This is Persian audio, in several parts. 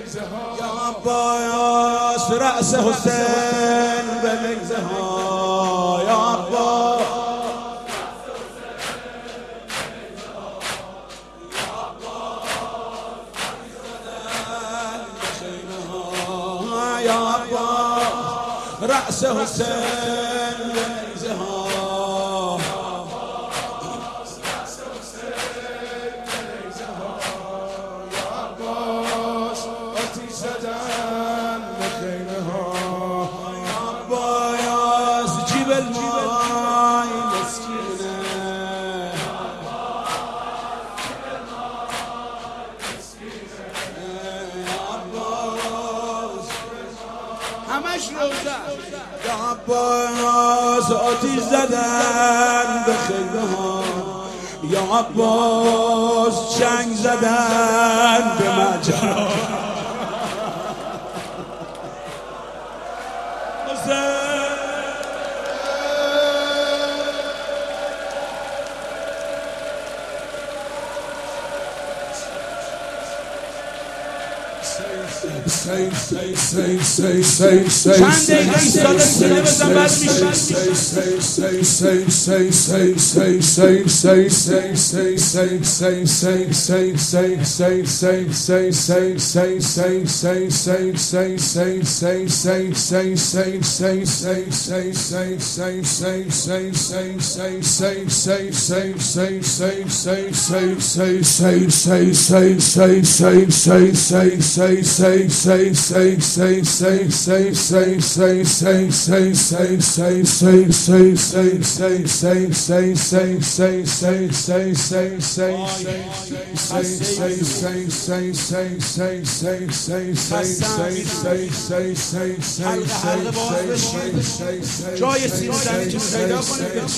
یا عباس رأس حسین به نیزه ها، یا عباس رأس حسین به نیزه ها، یا عباس آتیش زدن به خیمه ها، یا عباس جیب المای مسکینه، یا عباس همش روزه، یا عباس آتیش زدن به خیمه ها، یا عباس چنگ زدن به مجرا. چند دقیقه ایستاده سینه بزن بعد جای سینه زمین پیدا کنید.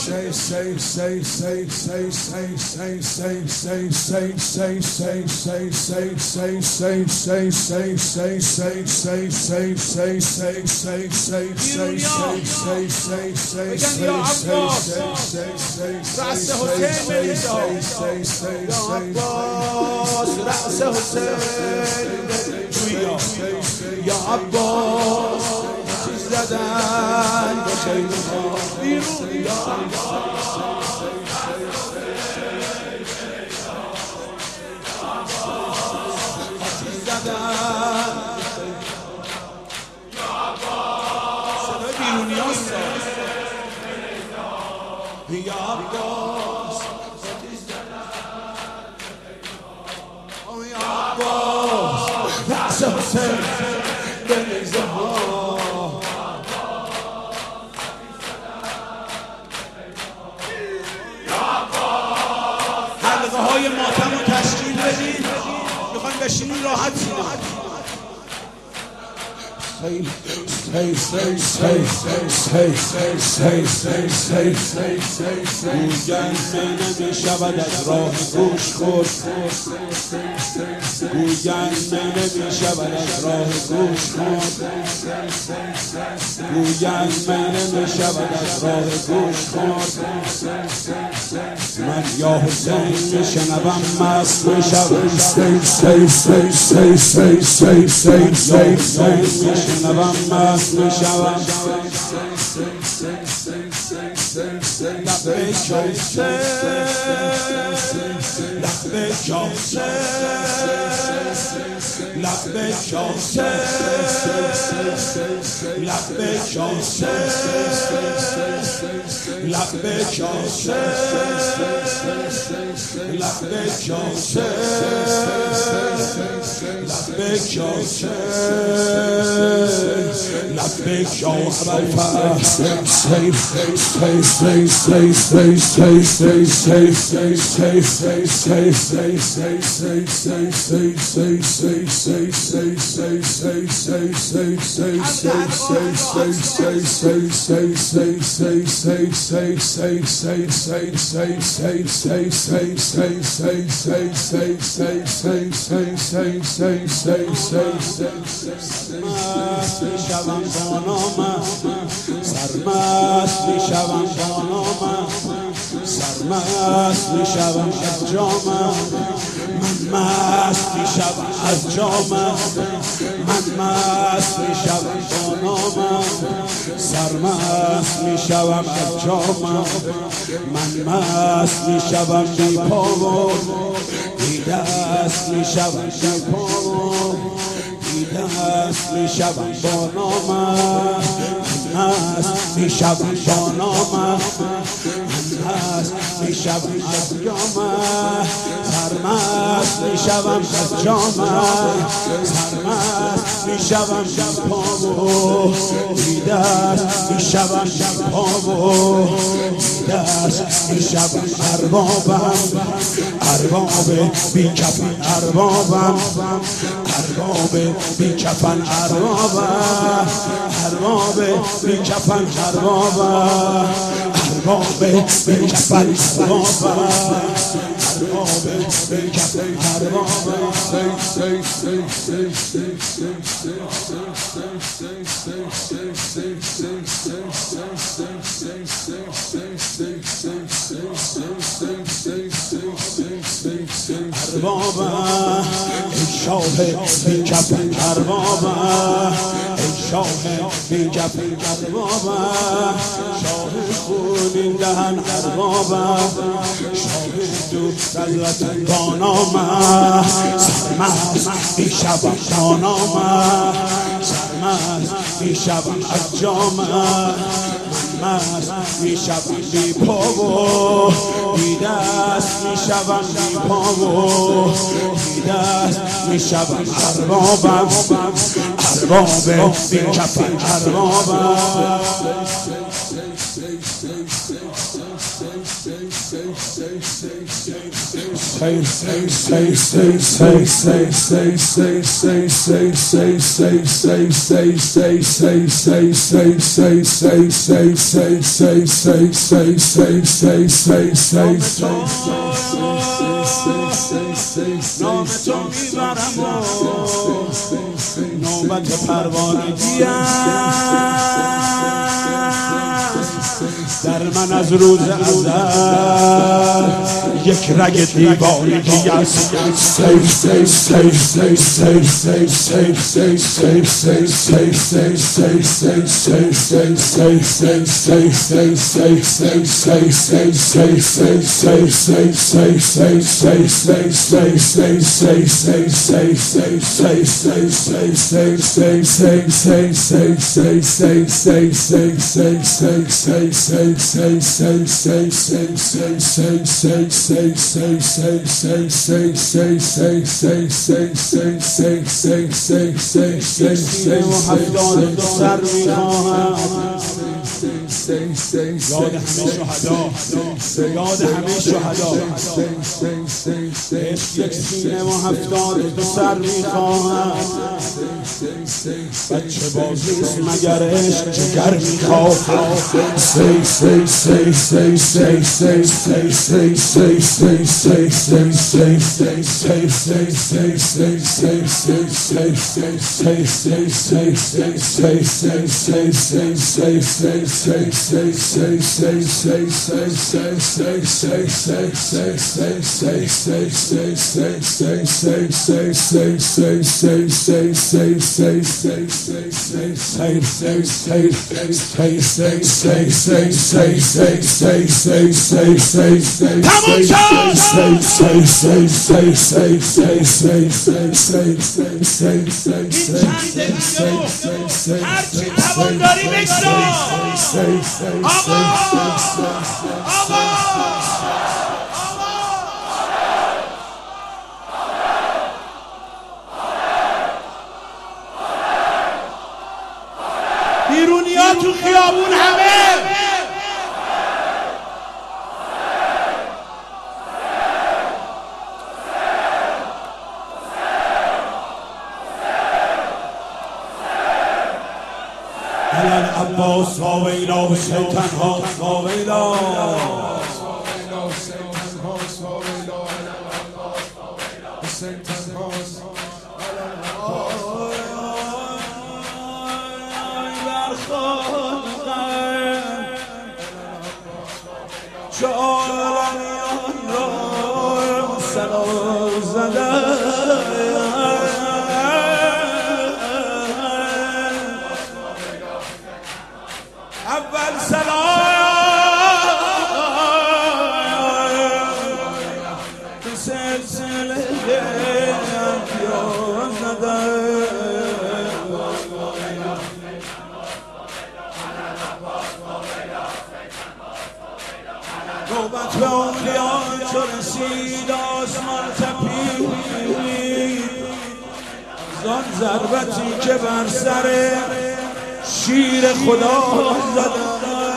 رأس حسین بریزه ها، یا عباس رأس حسین جویا، یا عباس چیز زدن به خیمه ها بیرون، یا عباس چیز زدن، یا عباس صدای بیرونی هست، یا عباس یا عباس رأس حسین به نیزه ها، یا عباس حلقه های ماتم رو تشکیل بدید، میخوایم بشینیم راحت سینه. گویند می شود از راه گوش خود، گویند می شود از راه گوش خود، گویند می شود از راه گوش خود. من یا حسین می شنوم مست می شود، شنوم مست می شوم. لبیک حسین، لبیک حسین، لبیک حسین، لبیک حسین، لبیک حسین، لبیک حسین، لبیک حسین، لبیک یا میشوم با نامم، سرمست میشوم با نامم، سرمست مست میشوم از جامم، من مست میشوم از جامم، من مست میشوم با نامم، سرمست میشوم از جامم، من مست میشوم بی پا و بی دست میشوم بی پا و بی دست میشوم با نامم، مست میشوم با نامم، مست میشوم از جامم، سرمست میشوم از جامم، سرمست میشوم بی پا و بی دست میشوم بی پا و بی دست میشوم اربابم، ارباب بی کفن اربابم، ارباب بی کفن اربابم، ارباب بی کفن اربابم، ارباب بی کفن اربابم، ارباب بی کفن اربابم. اربابم ای شاه بی کفن اربابم، ای شاه بی کفن اربابم، شاه خونین دهن اربابم، شاه تو رضوتن با نامم، سرمست میشوم با نامم، سرمست میشوم از جامم، مست میشوم بی پا و بی دست میشوم بی پا و بی دست میشوم اربابم، ارباب بی کفن اربابم. نام تو میبرم و نوبت پروانگی در من از روز ازل یک رگ دیوانگی است. یاد همه شهدا، یاد همه شهدا، یک سینه و 72 سر میخواهم، بچه بازیست مگر عشق جگر میخواهم. هرچی توان داری بگذار. آقا بیرونیا تو خیابون همه عباس واویلا حسین تنها واویلا حسین تنها برخواد زده اول سلام به سلسله انبیا زده نوبت به اولیان چو رسید آسمان تپید زان ضربتی که بر سر شیر خدا زدن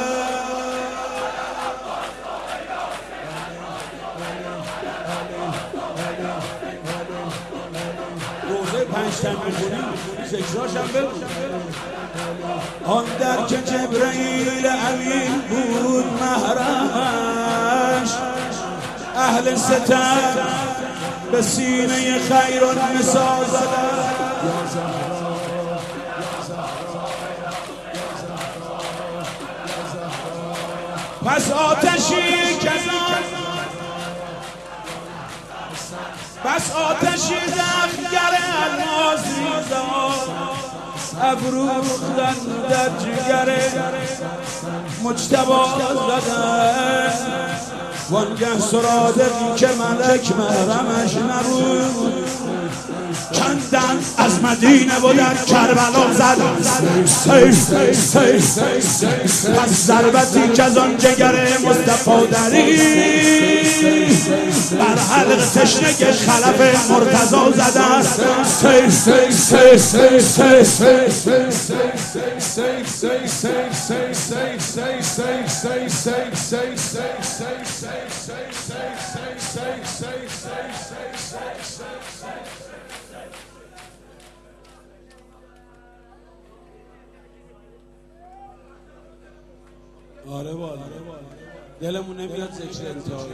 روزه پنجشنبه میخونیم ذکراش هم بگو آن در که جبرئیل امین بود محرمش اهل ستم به سینه خیرالنسا زدن پس آتشی کزان بس آتشی زخگر الماس ریزان افروختن در جگر مجتبی زدن وانگه سرادقی که ملک محرمش نبود کندن از مدینه و در کربلا زدن پس ضربتی که از آن جگر مصطفی دری بر حلق تشنه خلف مرتضی زدن آره والا دلمون نمیاد ذکر انتهای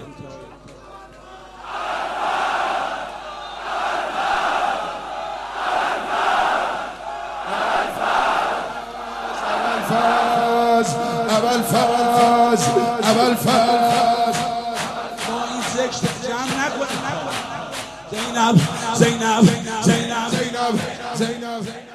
اول فاز ما این ذکر جمع نکنیم زینب